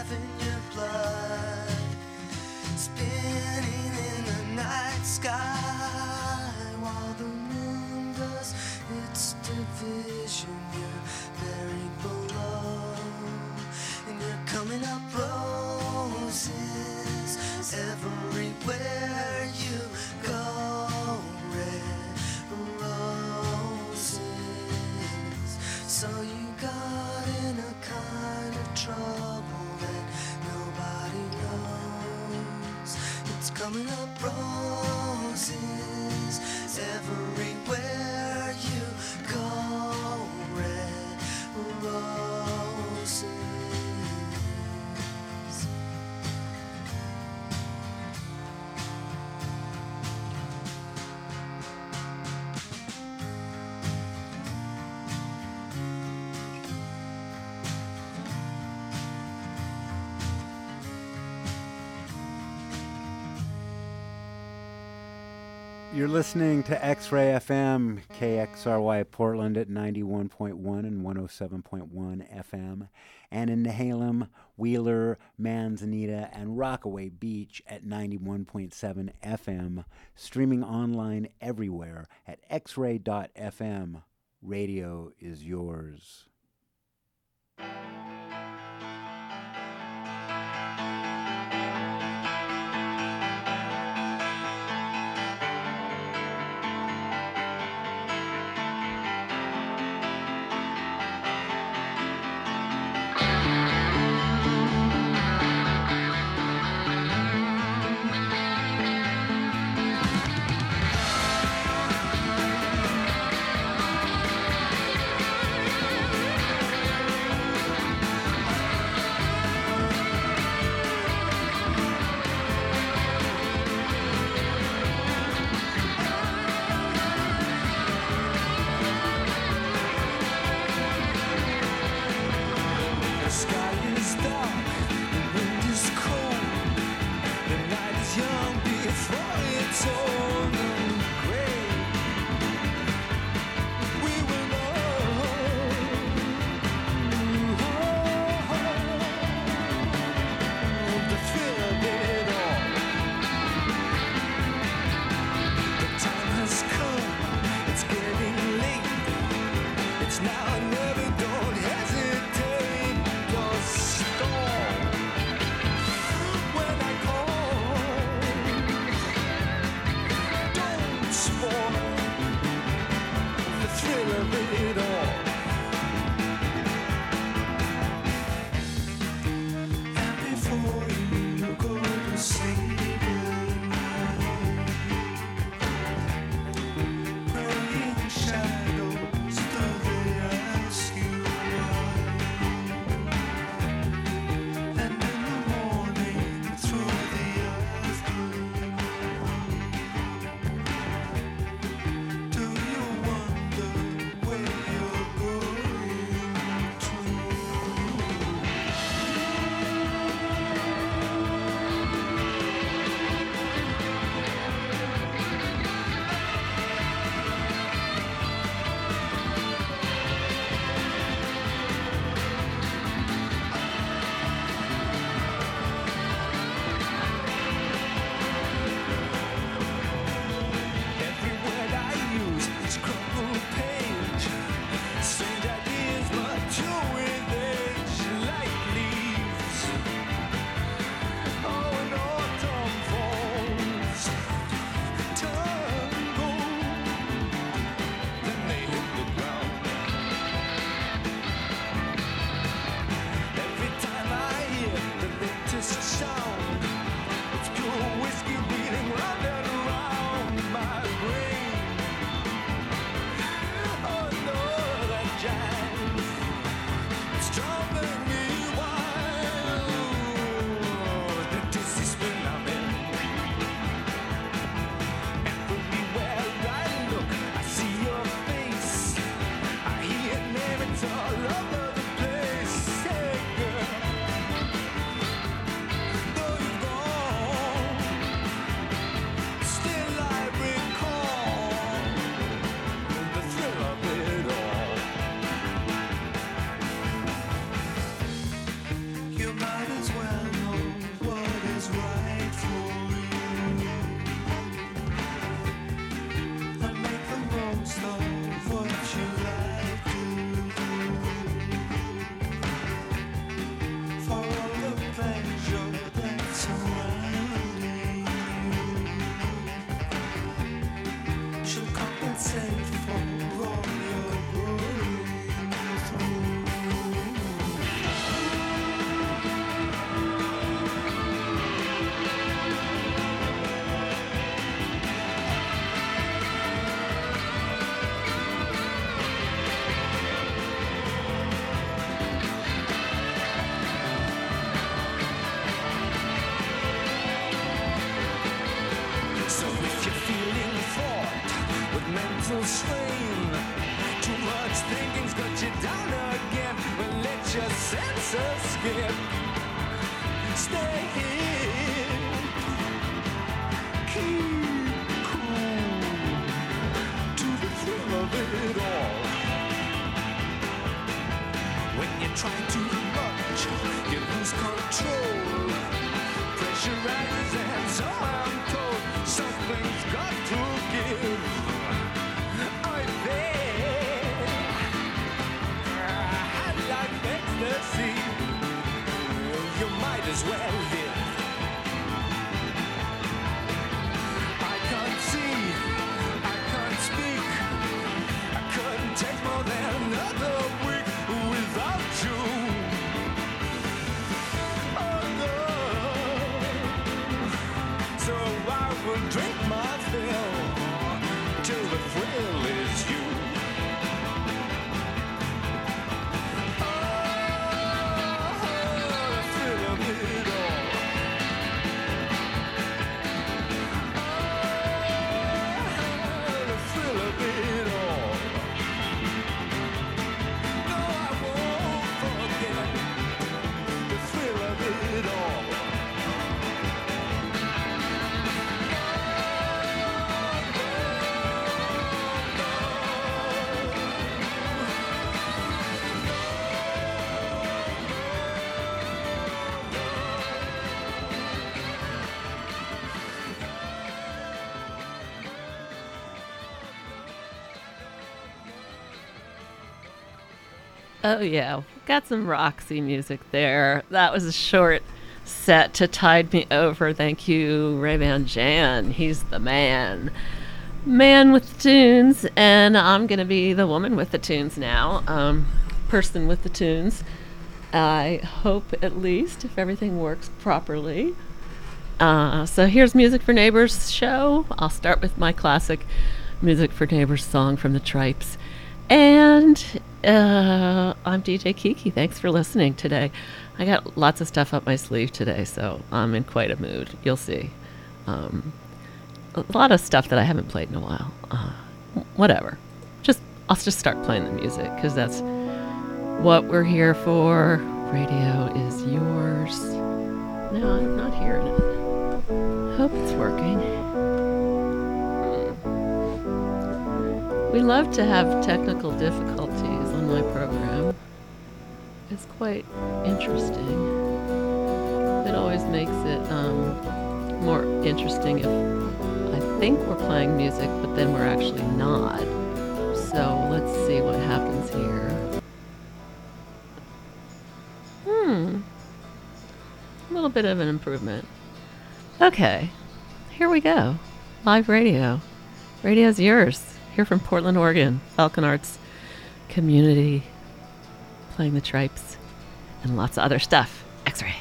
alive in your blood, spinning in the night sky while the moon does its division. You're buried below, and you're coming up roses everywhere you go. Red roses. So you got in a kind of trouble that nobody knows. It's coming up roses everywhere you go. Red roses. You're listening to X-Ray FM, KXRY Portland at 91.1 and 107.1 FM, and in Nehalem, Wheeler, Manzanita, and Rockaway Beach at 91.7 FM, streaming online everywhere at xray.fm. Radio is yours. You might as well mental strain. Too much thinking's got you down again. Well, let your senses skip. Stay here. Keep cool to the thrill of it all. When you're trying too much, you lose control. Pressure rises and so I'm told something's got to give. I'm there. High like ecstasy. You might as well live. I can't see, I can't speak. I couldn't take more than another week without you. Oh no. So I will drink my fill till the thrill is you. Oh, the thrill of it all. Oh, the thrill of it all. No, I won't forget the thrill of it all. Oh, yeah. Got some Roxy music there. That was a short set to Tide Me Over. Thank you, Ray Van Jan. He's the man. Man with the tunes. And I'm going to be the woman with the tunes now. Person with the tunes. I hope, at least, if everything works properly. So here's Music for Neighbors show. I'll start with my classic Music for Neighbors song from the Tripes. And I'm DJ Kiki. Thanks for listening today. I got lots of stuff up my sleeve today, so I'm in quite a mood. You'll see. A lot of stuff that I haven't played in a while. Whatever. I'll just start playing the music, because that's what we're here for. Radio is yours. No, I'm not hearing it. Hope it's working. We love to have technical difficulties on my program. It's quite interesting. It always makes it more interesting if I think we're playing music, but then we're actually not. So let's see what happens here. A little bit of an improvement. Okay, here we go. Live radio. Radio's yours. Here from Portland, Oregon, Falcon Arts community, playing the Tripes and lots of other stuff. X-Ray.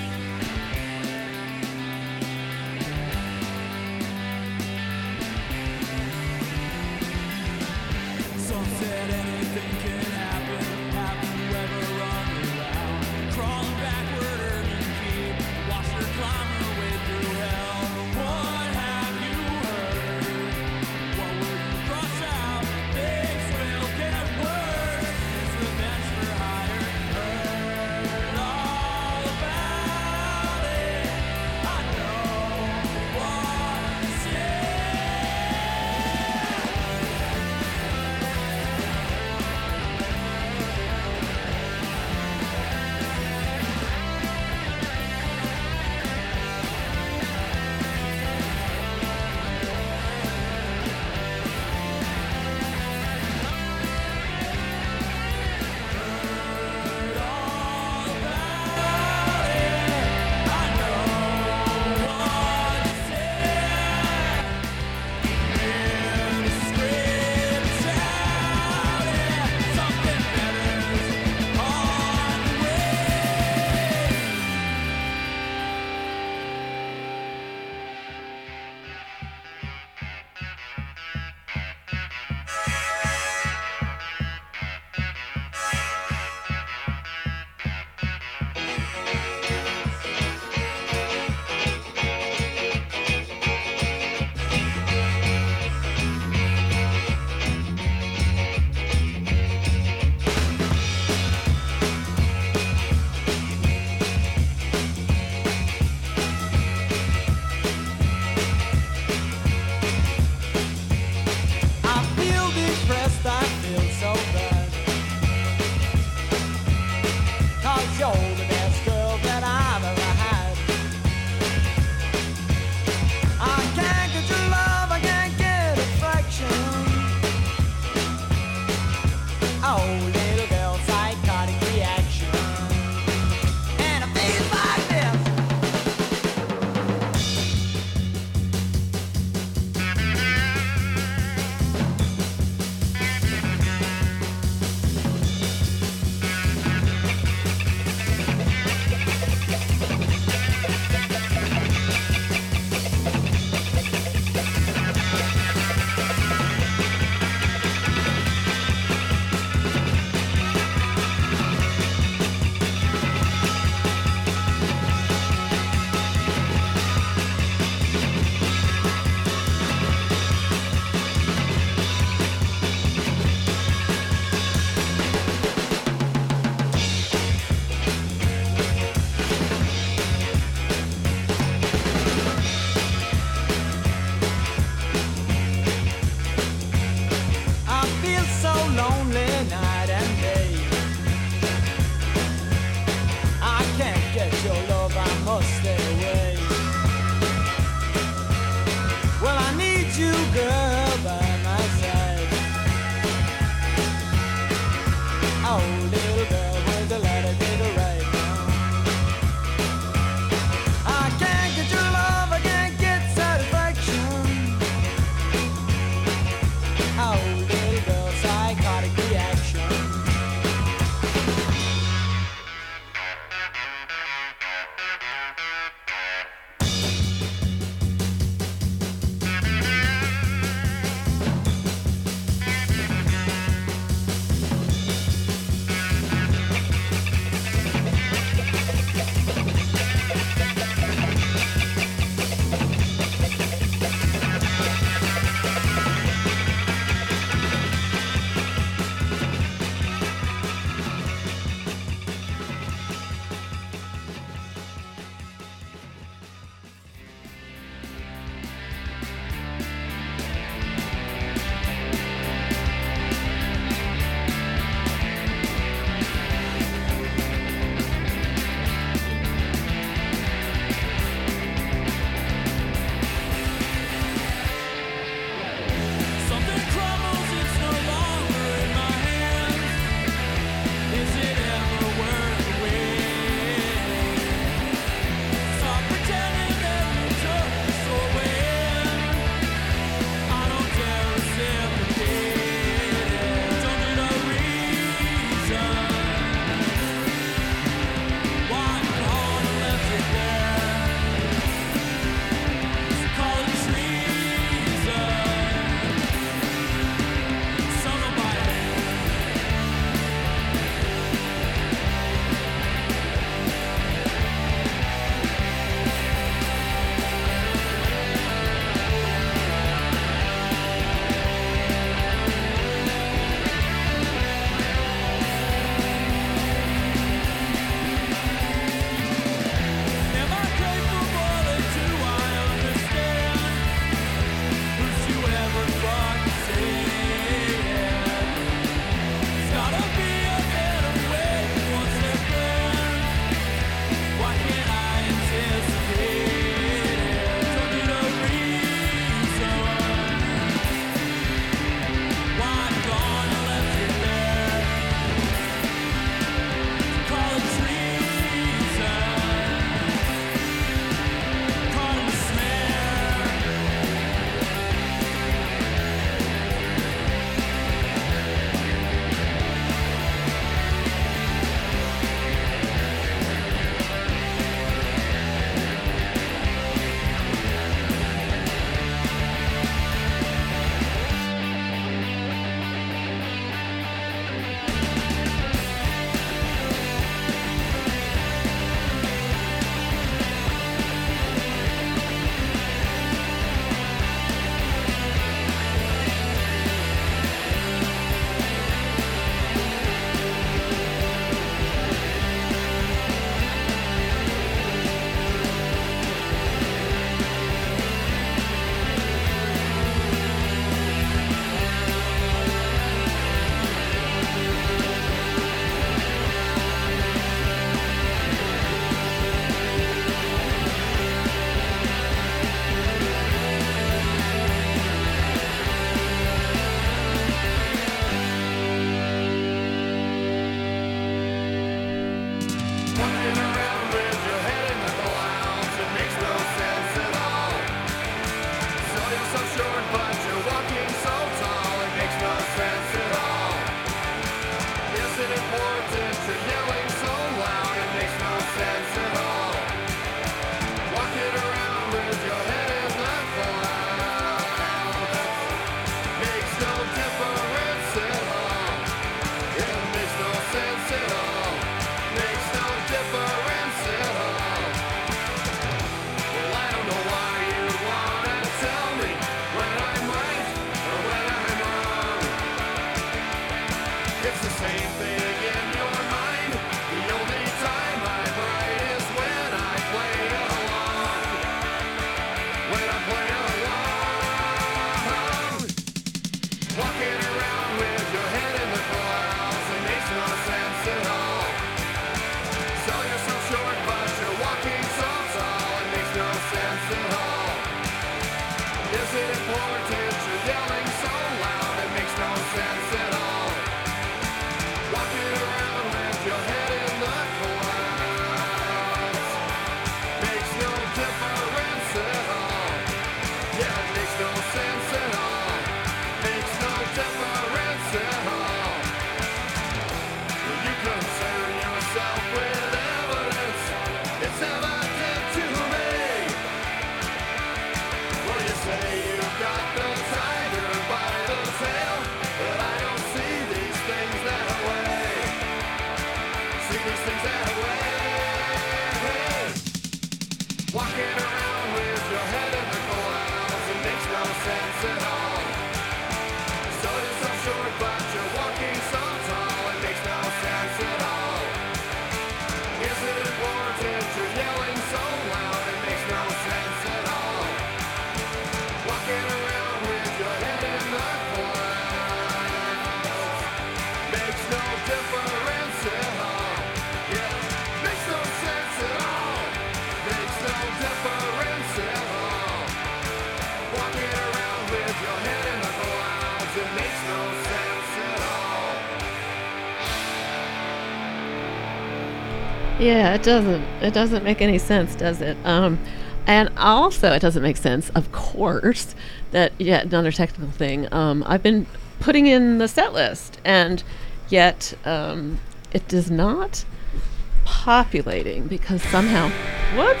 Yeah, it doesn't. It doesn't make any sense, does it? And also, it doesn't make sense, of course, that yet another technical thing. I've been putting in the set list, and yet it does not populating because somehow, whoops.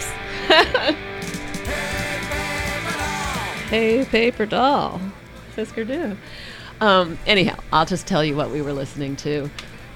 Hey, paper doll, Fisker do. Anyhow, I'll just tell you what we were listening to.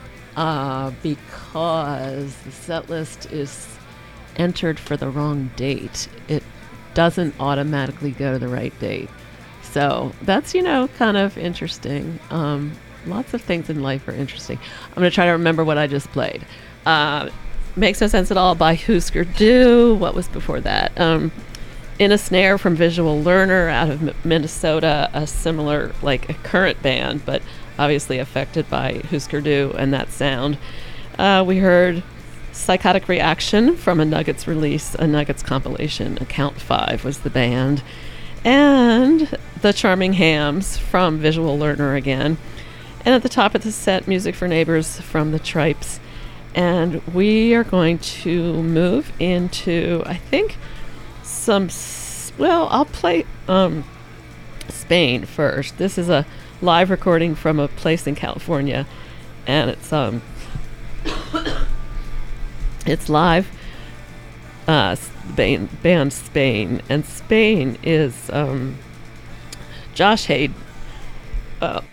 Because the set list is entered for the wrong date, it doesn't automatically go to the right date. So that's, kind of interesting. Lots of things in life are interesting. I'm going to try to remember what I just played. Makes No Sense at All by Husker Du. What was before that? In a Snare from Visual Learner out of Minnesota, a similar, like a current band, but obviously affected by Husker Du and that sound. We heard Psychotic Reaction from a Nuggets release, a Nuggets compilation. Account 5 was the band. And The Charming Hams from Visual Learner again. And at the top of the set, Music for Neighbors from the Tripes. And we are going to move into, I think, I'll play Spain first. This is a live recording from a place in California, and it's it's live. Band Spain, and Spain is Josh Hayden. Oh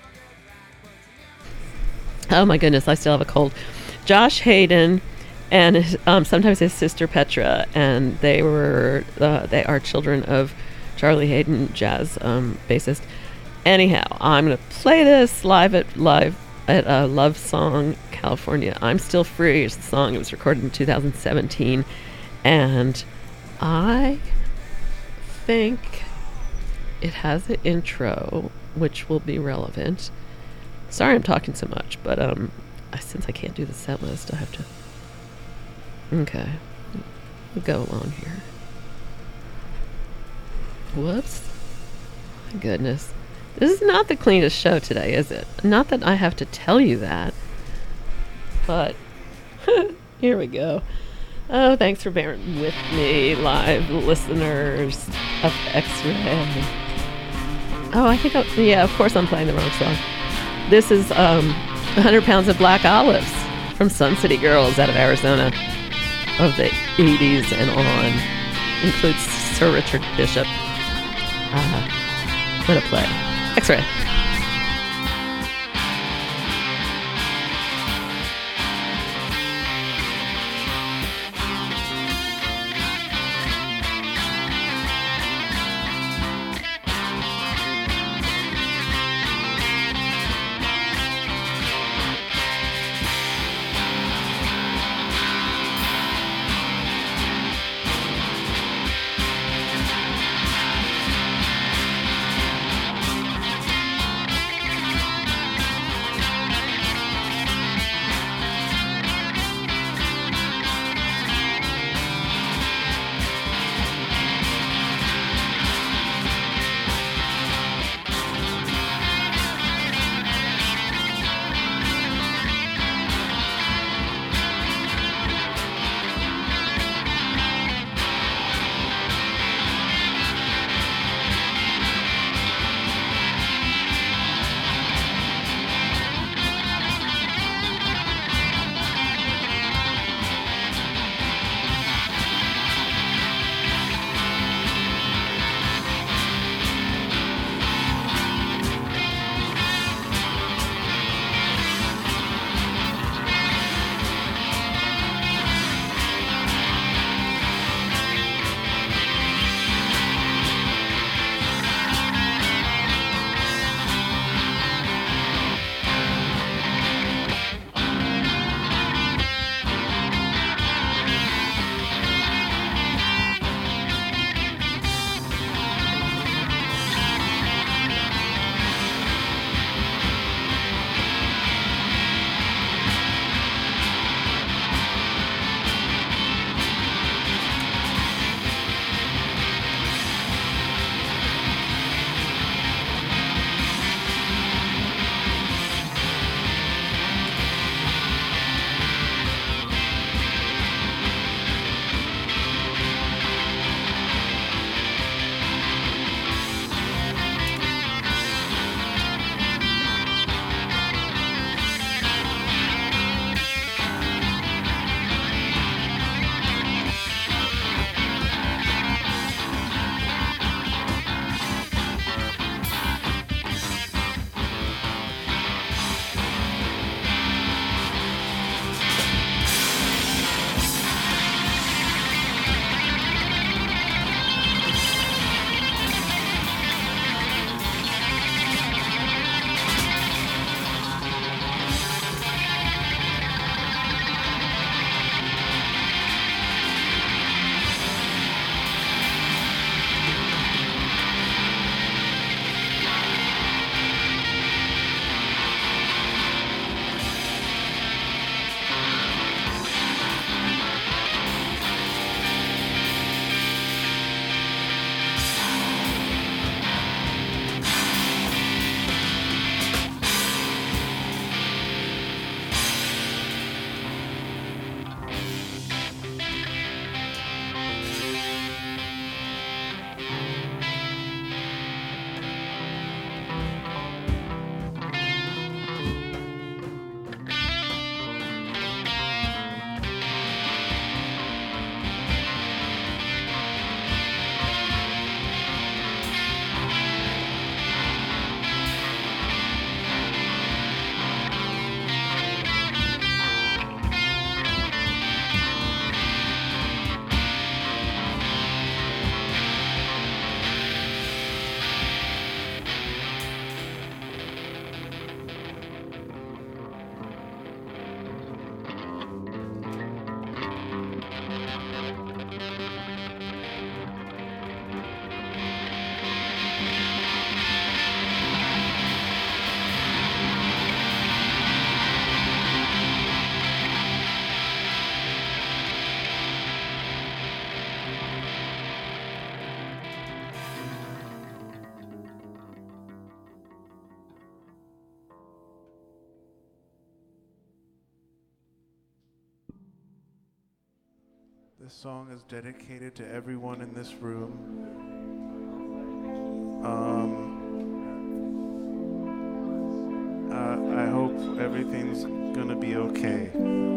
my goodness, I still have a cold. Josh Hayden and sometimes his sister Petra, and they are children of Charlie Hayden, jazz bassist. Anyhow, I'm gonna play this live at Love Song, California. I'm Still Free is the song. It was recorded in 2017, and I think it has an intro which will be relevant. Sorry I'm talking so much, but since I can't do the set list, I have to. Okay, we'll go along here. Whoops. My goodness. This is not the cleanest show today, is it? Not that I have to tell you that, but here we go. Oh, thanks for bearing with me, live listeners of X-Ray. Oh, I think, of course I'm playing the wrong song. This is 100 Pounds of Black Olives from Sun City Girls out of Arizona of the 80s and on. Includes Sir Richard Bishop. Let it play. X-Ray. This song is dedicated to everyone in this room. I hope everything's gonna be okay.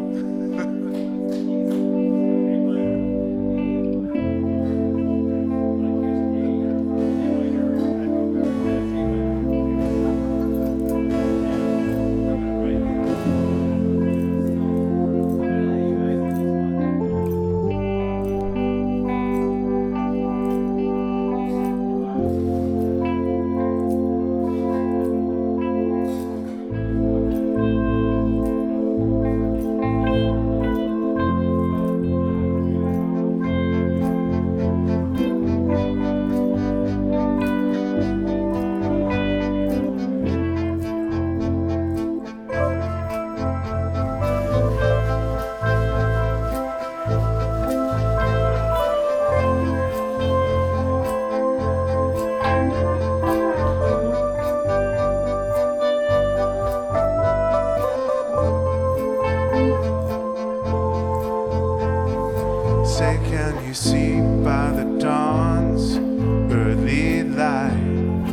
Say, can you see by the dawn's early light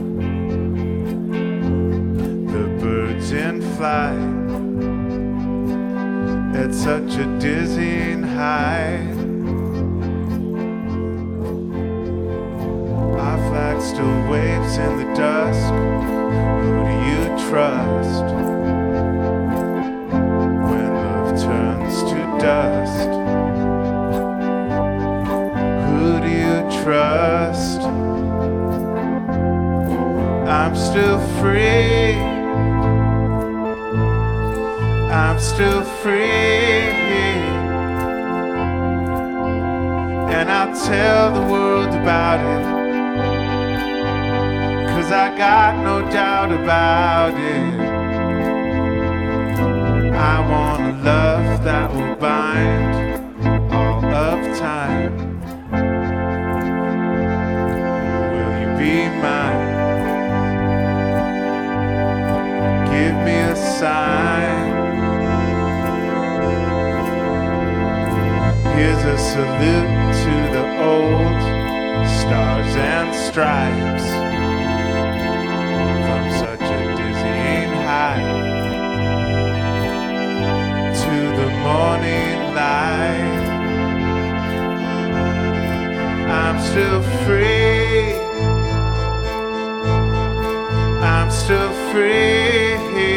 the birds in flight at such a dizzying height? Our flag still waves in the dusk. Who do you trust when love turns to dust? Who do you trust? I'm still free. I'm still free. And I'll tell the world about it, 'cause I got no doubt about it. I want a love that will bind all of time. Be mine. Give me a sign. Here's a salute to the old stars and stripes from such a dizzying height to the morning light. I'm still free. I'm still free,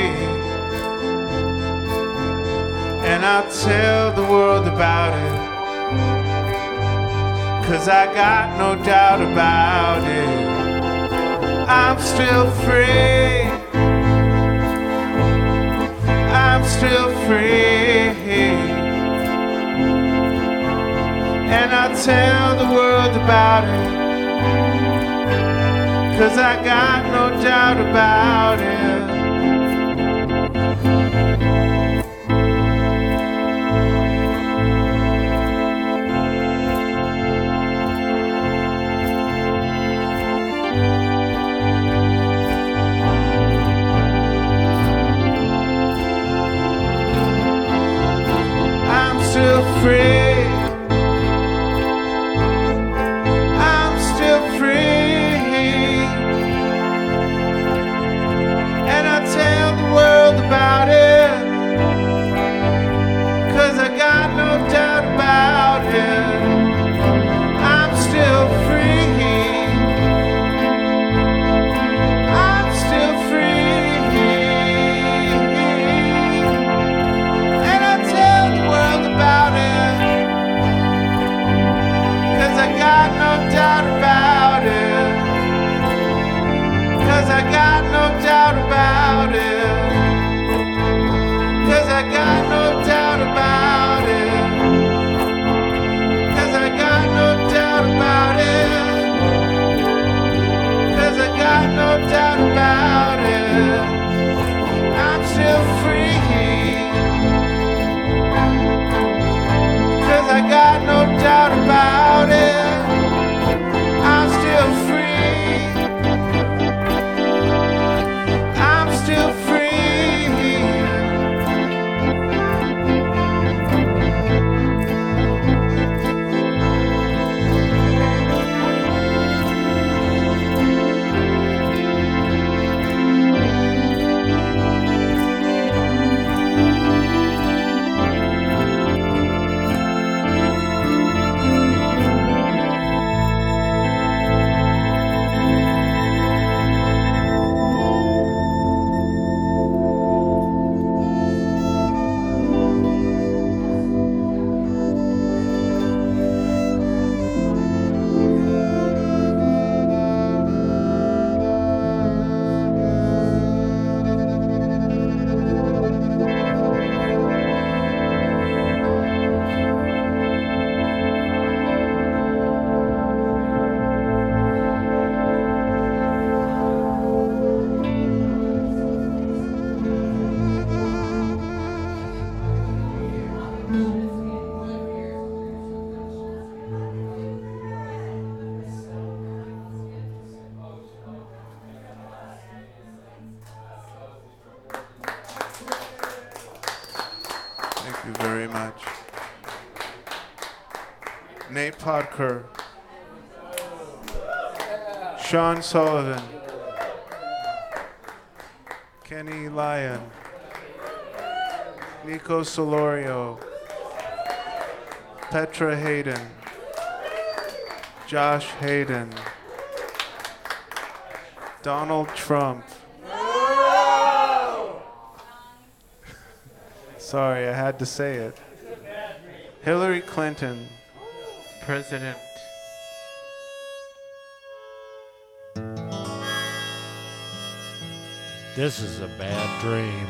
and I'll tell the world about it, 'cause I got no doubt about it. I'm still free. I'm still free, and I'll tell the world about it, 'cause I got no doubt about it. I'm still free. I'm still free. And I Nate Podker, Sean Sullivan, Kenny Lyon, Nico Solorio, Petra Hayden, Josh Hayden, Donald Trump. Sorry, I had to say it. Hillary Clinton, President. This is a bad dream.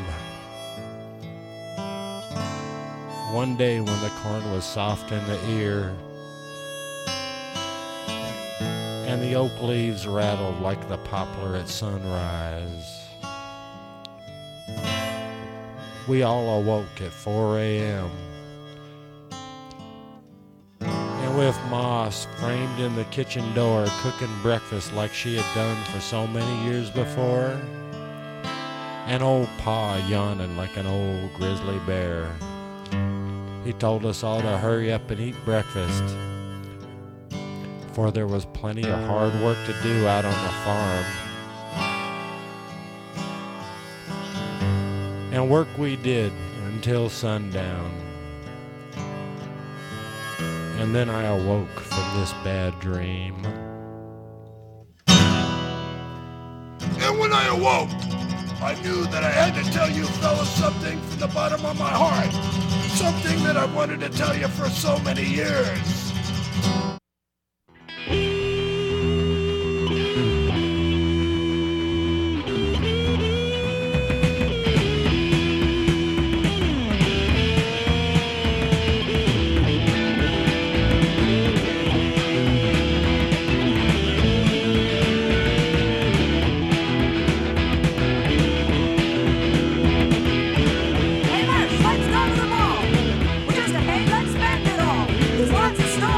One day when the corn was soft in the ear and the oak leaves rattled like the poplar at sunrise, we all awoke at 4 a.m. and with Moss framed in the kitchen door cooking breakfast like she had done for so many years before, and old Pa yawning like an old grizzly bear. He told us all to hurry up and eat breakfast, for there was plenty of hard work to do out on the farm. And work we did until sundown. And then I awoke from this bad dream. And when I awoke, I knew that I had to tell you fellas something from the bottom of my heart. Something that I wanted to tell you for so many years. Hey, let's go to the mall. We're just a hey, let's spend it all. There's lots of stuff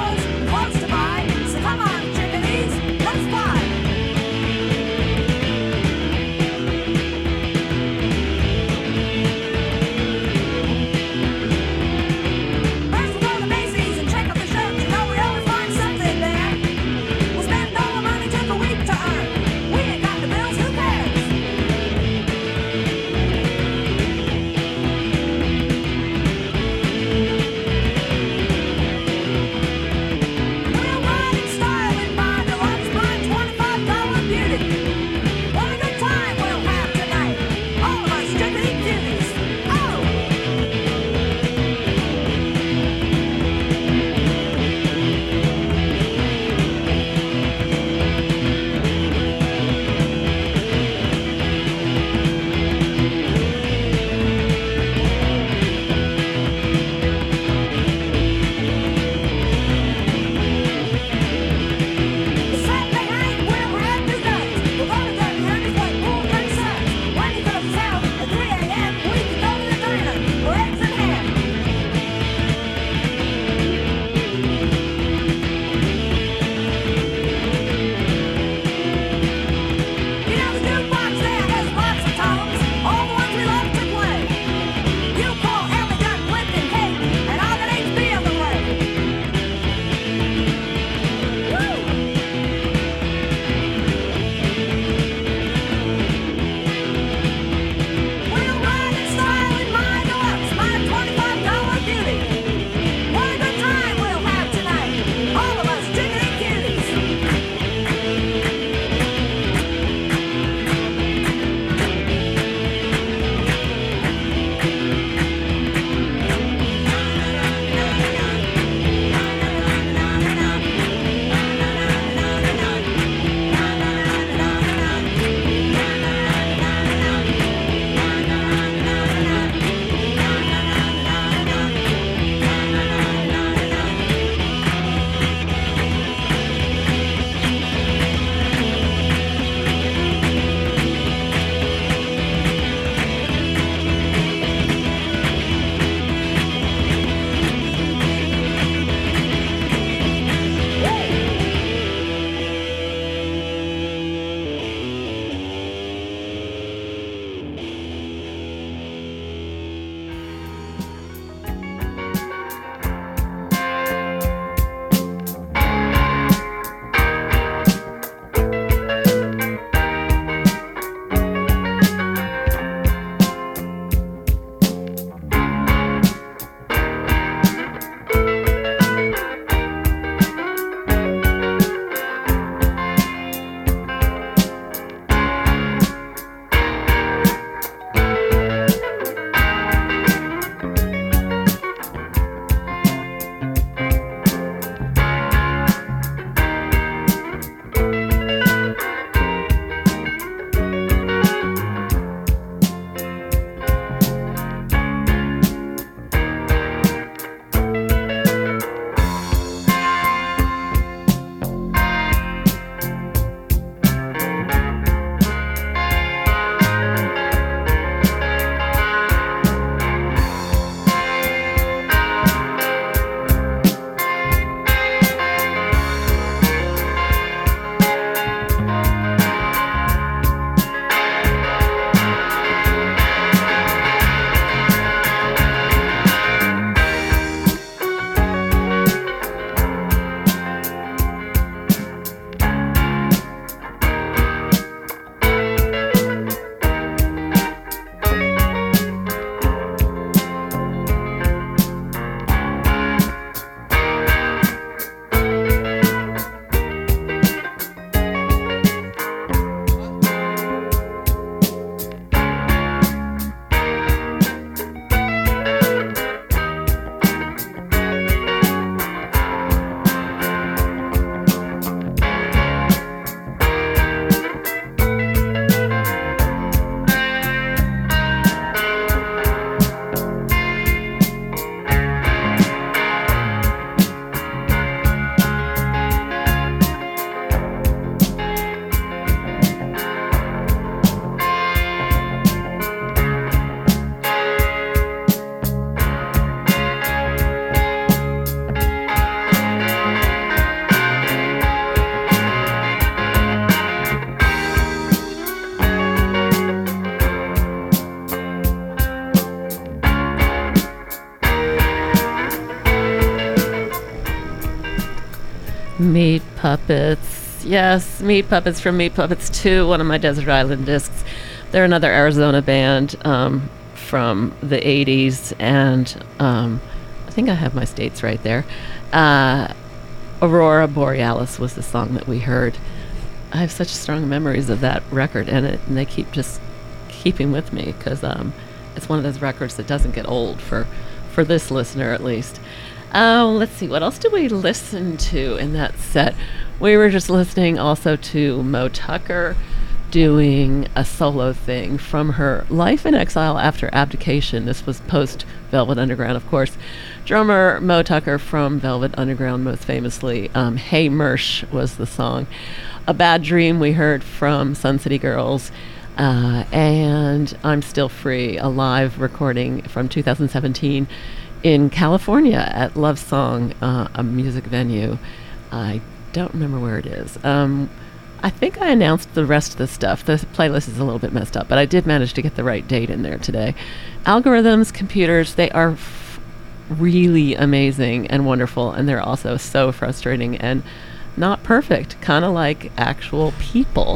Meat Puppets. Yes, Meat Puppets from Meat Puppets 2, one of my Desert Island discs. They're another Arizona band from the 80s, and I think I have my states right there. Aurora Borealis was the song that we heard. I have such strong memories of that record, and they keep just keeping with me because it's one of those records that doesn't get old for this listener at least. Let's see, what else did we listen to in that set? We were just listening also to Moe Tucker doing a solo thing from her Life in Exile After Abdication. This was post Velvet Underground, of course. Drummer Moe Tucker from Velvet Underground, most famously. Hey Mersh was the song. A Bad Dream we heard from Sun City Girls. And I'm Still Free, a live recording from 2017 in California at Love Song, a music venue. I don't remember where it is. I think I announced the rest of the stuff. The playlist is a little bit messed up, but I did manage to get the right date in there today. Algorithms, computers, they are really amazing and wonderful, and they're also so frustrating and not perfect, kind of like actual people.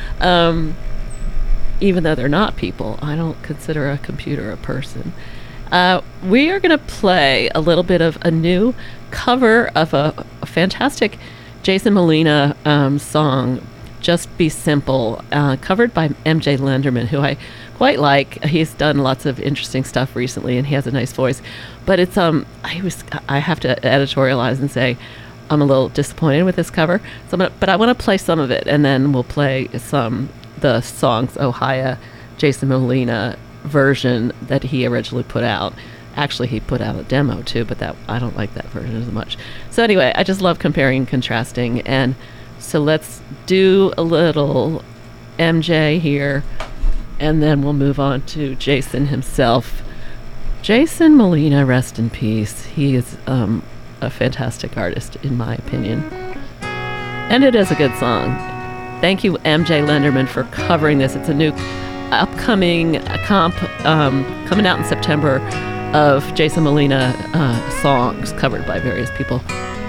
Even though they're not people, I don't consider a computer a person. We are going to play a little bit of a new cover of a fantastic Jason Molina song, Just Be Simple, covered by MJ Lenderman, who I quite like. He's done lots of interesting stuff recently, and he has a nice voice. But it's I have to editorialize and say I'm a little disappointed with this cover. But I want to play some of it, and then we'll play the song's Ohio Jason Molina version that he originally put out. Actually, he put out a demo too, but I don't like that version as much. So anyway, I just love comparing and contrasting, and so let's do a little MJ here, and then we'll move on to Jason himself. Jason Molina, rest in peace. He is a fantastic artist, in my opinion, and it is a good song. Thank you, MJ Lenderman, for covering this. It's a new upcoming comp coming out in September of Jason Molina songs covered by various people.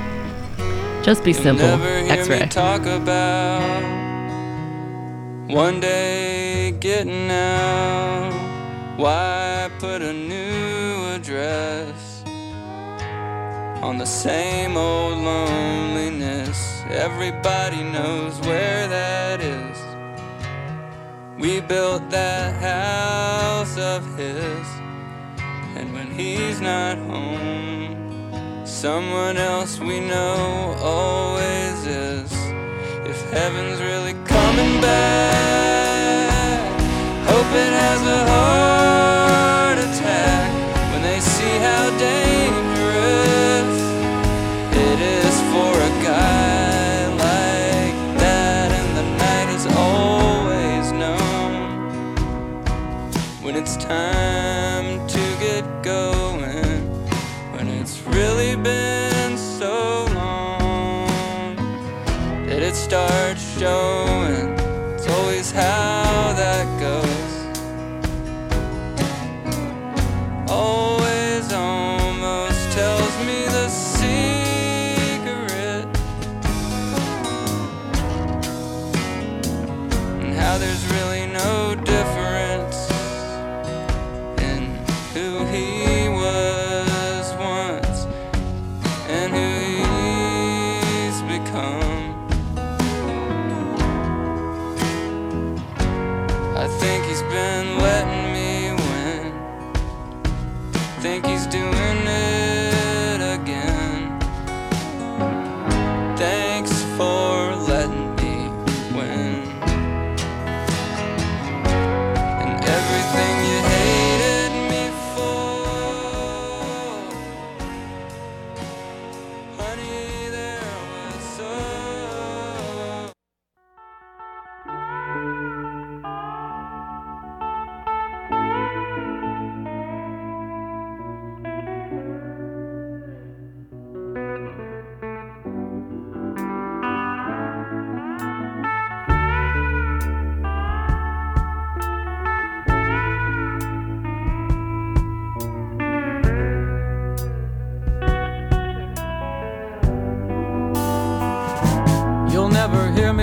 Just Be Simple, X-Ray. Talk about one day getting out. Why put a new address on the same old loneliness? Everybody knows where that is. We built that house of his, and when he's not home, someone else we know always is. If heaven's really coming back, hope it has a heart attack when they see how dangerous it is for a guy like that, and the night is always known when it's time to get going, when it's really been so long that it starts showing. It's always how that goes, always almost tells me the secret, and how there's really no difference in who he was once and who he's become. I think he's been letting me win, think he's doing it again. Thanks for letting me win, and everything you hated me for, honey, there was so.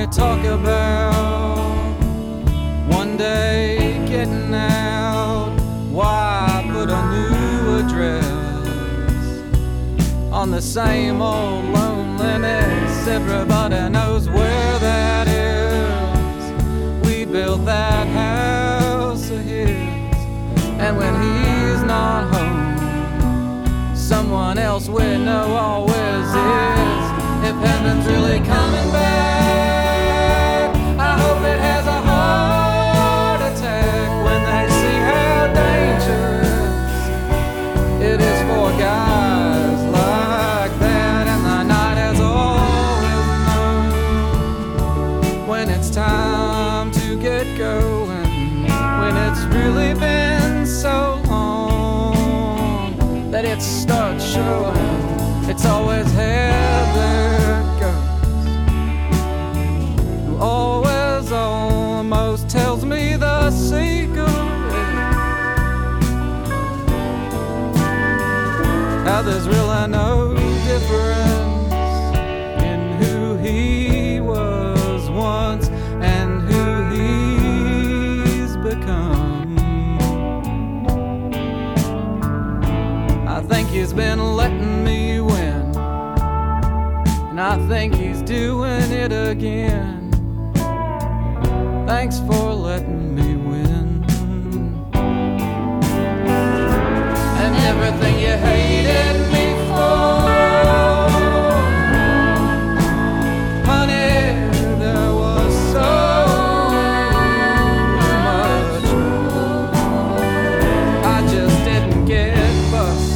only talk about one day getting out. Why put a new address on the same old loneliness? Everybody knows where that is. We built that house of his, and when he's not home, someone else we know always is. If heaven's really coming back, I hope it has a heart attack when they see how dangerous it is for guys like that. And the night has always known when it's time to get going, when it's really been so long that it starts showing. It's always Heather Ghost, who always almost tells me the secret, how there's really no difference in who he was once and who he's become. I think he's been letting me win, and I think he's doing it again. Thanks for letting me win. And everything you hated me for, honey, there was so much more. I just didn't get busted.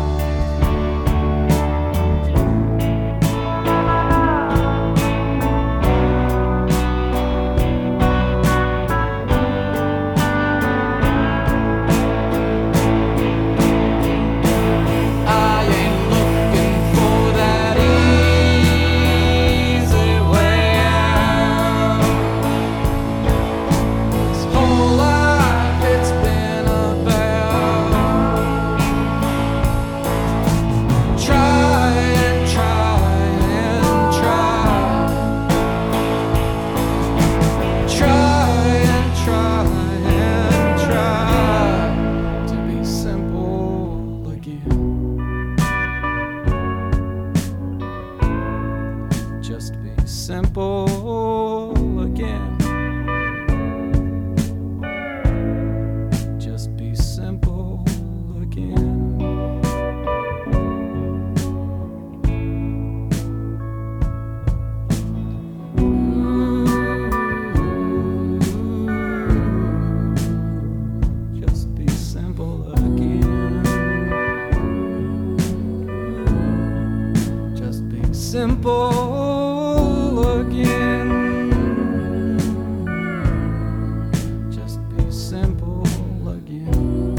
Simple again. Just be simple again.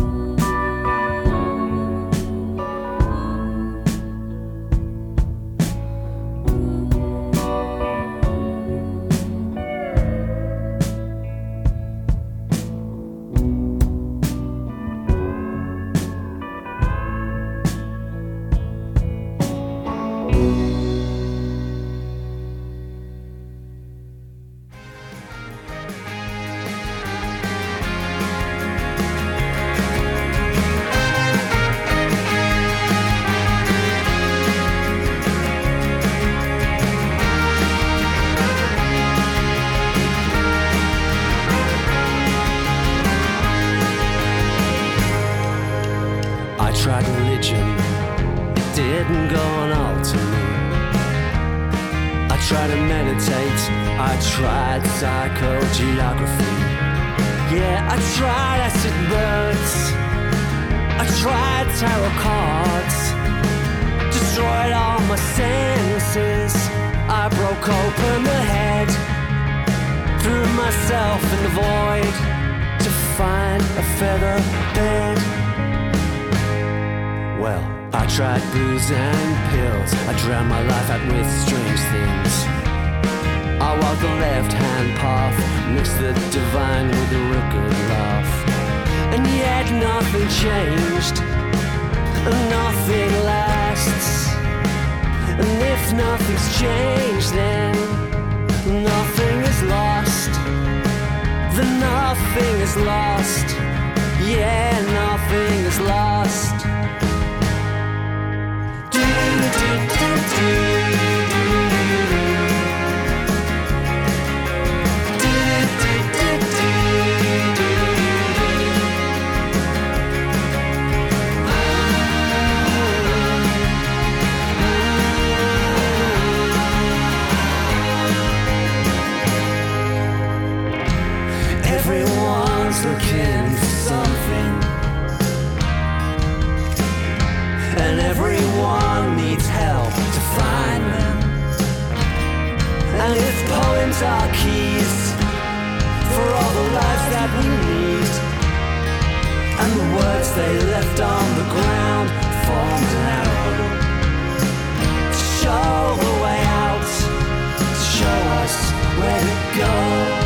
Tried religion, it didn't go on alter me. I tried to meditate, I tried psychogeography. Yeah, I tried acid birds, I tried tarot cards, destroyed all my senses. I broke open the head, threw myself in the void to find a feather bed. Well, I tried booze and pills, I drowned my life out with strange things. I walked the left-hand path, mixed the divine with the crooked laugh. And yet nothing changed, and nothing lasts. And if nothing's changed, then nothing nothing is lost. Yeah, nothing is lost. Do, do, do, do. Everyone's looking for something, and everyone needs help to find them. And if poems are keys for all the lives that we need, and the words they left on the ground formed an arrow to show the way out, to show us where to go.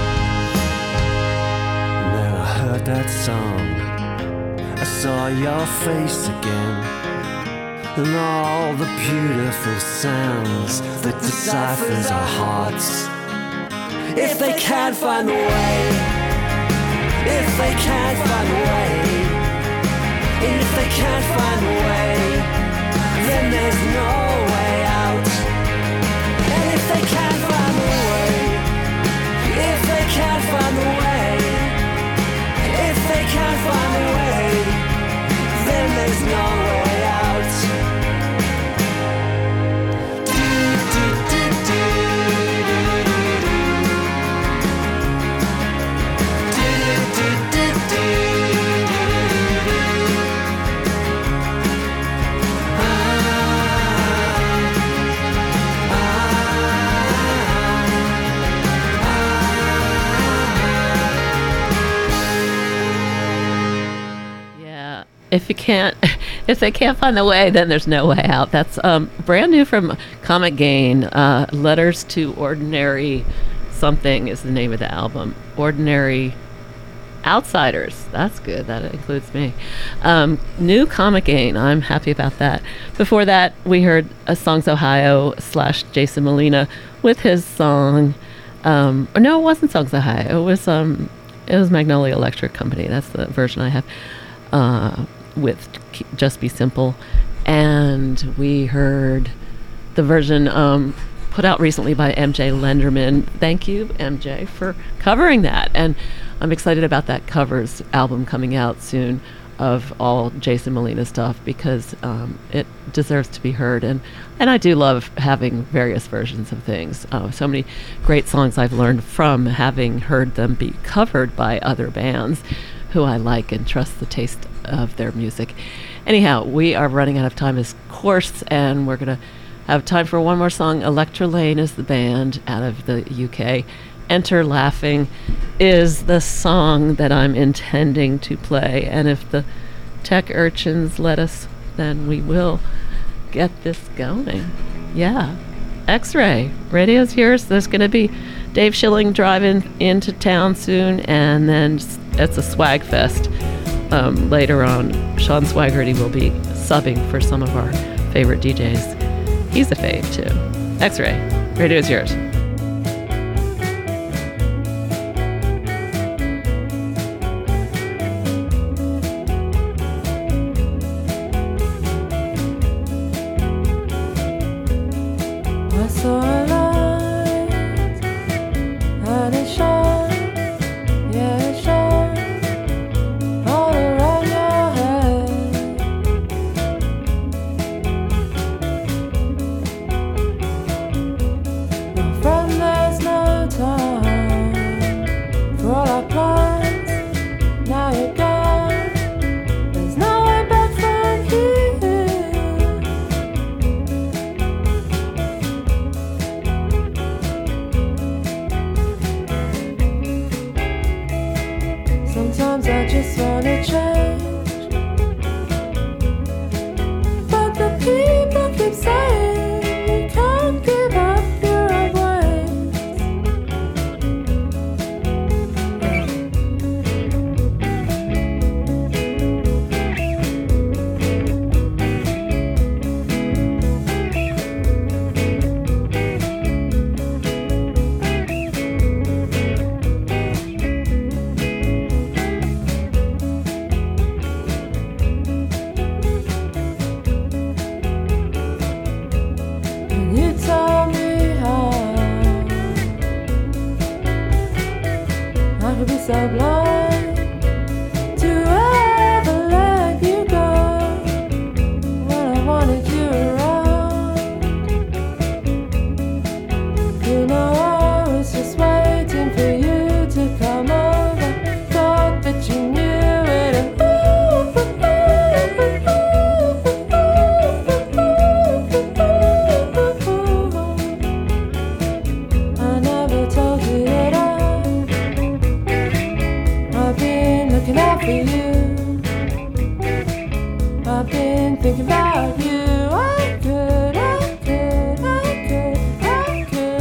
Heard that song, I saw your face again, and all the beautiful sounds that deciphers our hearts. If they can't find the way, if they can't find the way, if they can't find the way, then there's no way out. And if they can't find the way, if they can't find the way, if they can't find a way, then there's no way out. Do, do, do, do. Do, do, do, do. If they can't find the way, then there's no way out. That's brand new from Comet Gain. Letters to Ordinary Something is the name of the album. Ordinary Outsiders. That's good. That includes me. New Comet Gain. I'm happy about that. Before that, we heard Songs Ohio / Jason Molina with his song. No, it wasn't Songs Ohio. It was Magnolia Electric Company. That's the version I have. With Just Be Simple, and we heard the version put out recently by MJ Lenderman. Thank you, MJ, for covering that, and I'm excited about that covers album coming out soon of all Jason Molina stuff, because it deserves to be heard, and I do love having various versions of things. So many great songs I've learned from having heard them be covered by other bands who I like and trust the taste of their music. Anyhow, we are running out of time, of course, and we're going to have time for one more song. Electra Lane is the band out of the UK. Enter Laughing is the song that I'm intending to play, and if the tech urchins let us, then we will get this going. Yeah. X-Ray, radio's yours. There's going to be Dave Schilling driving into town soon, and then it's a swag fest later on. Sean Swaggerty will be subbing for some of our favorite DJs. He's a fave too. X-Ray, radio's yours. Sometimes I just wanna try.